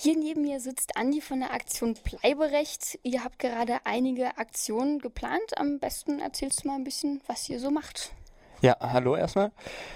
Hier neben mir sitzt Andi von der Aktion Bleiberecht. Ihr habt gerade einige Aktionen geplant. Am besten erzählst du mal ein bisschen, was ihr so macht. Ja, hallo erstmal.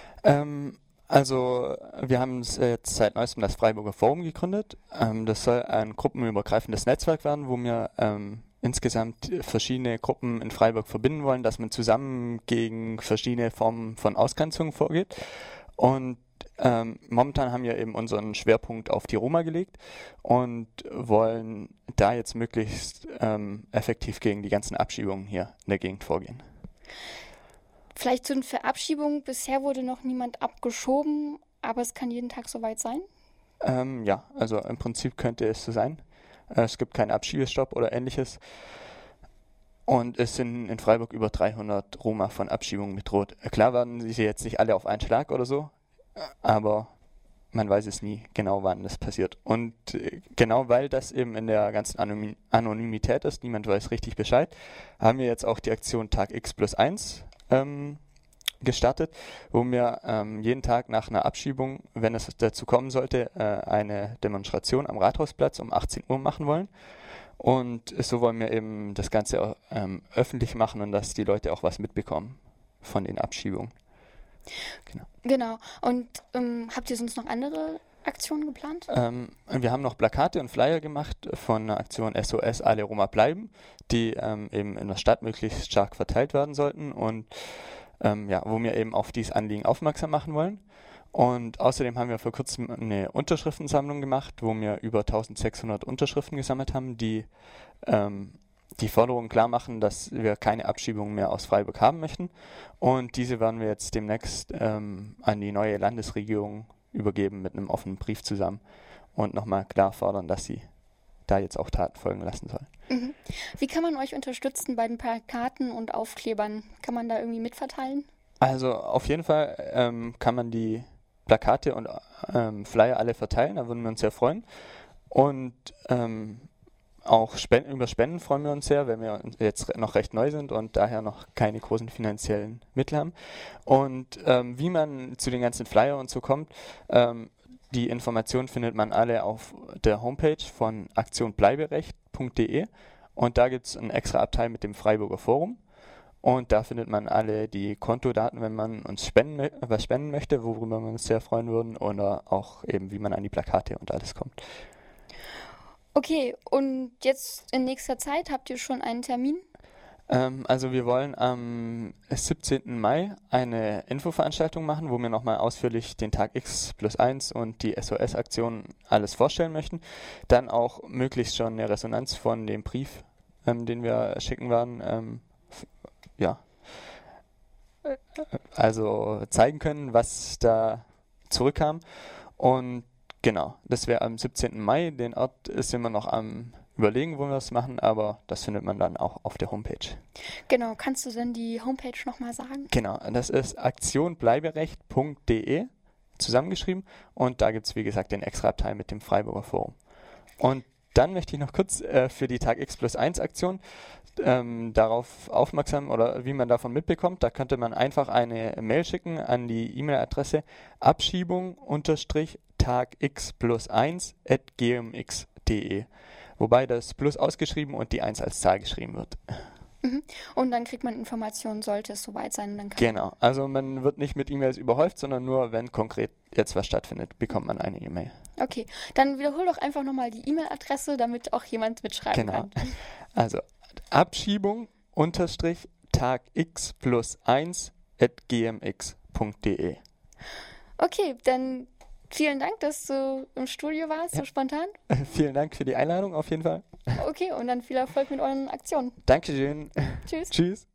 Also wir haben jetzt seit neuestem das Freiburger Forum gegründet. Das soll ein gruppenübergreifendes Netzwerk werden, wo wir insgesamt verschiedene Gruppen in Freiburg verbinden wollen, dass man zusammen gegen verschiedene Formen von Ausgrenzung vorgeht. Und momentan haben wir eben unseren Schwerpunkt auf die Roma gelegt und wollen da jetzt möglichst effektiv gegen die ganzen Abschiebungen hier in der Gegend vorgehen. Vielleicht zu den Verabschiedungen. Bisher wurde noch niemand abgeschoben, aber es kann jeden Tag soweit sein. Ja, also im Prinzip könnte es so sein. Es gibt keinen Abschiebestopp oder ähnliches. Und es sind in Freiburg über 300 Roma von Abschiebungen bedroht. Klar werden sie jetzt nicht alle auf einen Schlag oder so, aber man weiß es nie genau, wann das passiert. Und genau weil das eben in der ganzen Anonymität ist, niemand weiß richtig Bescheid, haben wir jetzt auch die Aktion Tag X+1 gestartet, wo wir jeden Tag nach einer Abschiebung, wenn es dazu kommen sollte, eine Demonstration am Rathausplatz um 18 Uhr machen wollen. Und so wollen wir eben das Ganze öffentlich machen und dass die Leute auch was mitbekommen von den Abschiebungen. Genau. Und habt ihr sonst noch andere Aktionen geplant? Wir haben noch Plakate und Flyer gemacht von der Aktion SOS Alle Roma bleiben, die eben in der Stadt möglichst stark verteilt werden sollten und wo wir eben auf dieses Anliegen aufmerksam machen wollen. Und außerdem haben wir vor kurzem eine Unterschriftensammlung gemacht, wo wir über 1600 Unterschriften gesammelt haben, die die Forderung klar machen, dass wir keine Abschiebungen mehr aus Freiburg haben möchten. Und diese werden wir jetzt demnächst an die neue Landesregierung übergeben mit einem offenen Brief zusammen und nochmal klar fordern, dass sie da jetzt auch Taten folgen lassen sollen. Mhm. Wie kann man euch unterstützen bei den Plakaten und Aufklebern? Kann man da irgendwie mitverteilen? Also auf jeden Fall kann man die Plakate und Flyer alle verteilen, da würden wir uns sehr freuen. Und auch über Spenden freuen wir uns sehr, wenn wir jetzt noch recht neu sind und daher noch keine großen finanziellen Mittel haben. Und wie man zu den ganzen Flyer und so kommt, die Informationen findet man alle auf der Homepage von aktionbleiberecht.de und da gibt es einen extra Abteil mit dem Freiburger Forum und da findet man alle die Kontodaten, wenn man uns was spenden möchte, worüber wir uns sehr freuen würden oder auch eben, wie man an die Plakate und alles kommt. Okay, und jetzt in nächster Zeit habt ihr schon einen Termin? Also wir wollen am 17. Mai eine Infoveranstaltung machen, wo wir nochmal ausführlich den Tag X+1 und die SOS-Aktion alles vorstellen möchten. Dann auch möglichst schon eine Resonanz von dem Brief, den wir schicken werden, also zeigen können, was da zurückkam. Und genau, das wäre am 17. Mai. Den Ort ist immer noch am Überlegen, wo wir das machen, aber das findet man dann auch auf der Homepage. Genau, kannst du denn die Homepage nochmal sagen? Genau, das ist aktionbleiberecht.de zusammengeschrieben und da gibt es, wie gesagt, den extra Abteil mit dem Freiburger Forum. Und dann möchte ich noch kurz für die Tag X+1 Aktion darauf aufmerksam oder wie man davon mitbekommt. Da könnte man einfach eine Mail schicken an die E-Mail-Adresse abschiebung-tagx+1@gmx.de. Wobei das Plus ausgeschrieben und die 1 als Zahl geschrieben wird. Mhm. Und dann kriegt man Informationen, sollte es soweit sein. Dann Genau, also man wird nicht mit E-Mails überhäuft, sondern nur, wenn konkret jetzt was stattfindet, bekommt man eine E-Mail. Okay, dann wiederhol doch einfach nochmal die E-Mail-Adresse, damit auch jemand mitschreiben kann. Genau, also Abschiebung-tagx+1@gmx.de. Okay, dann vielen Dank, dass du im Studio warst, so spontan. Vielen Dank für die Einladung auf jeden Fall. Okay, und dann viel Erfolg mit euren Aktionen. Dankeschön. Tschüss. Tschüss.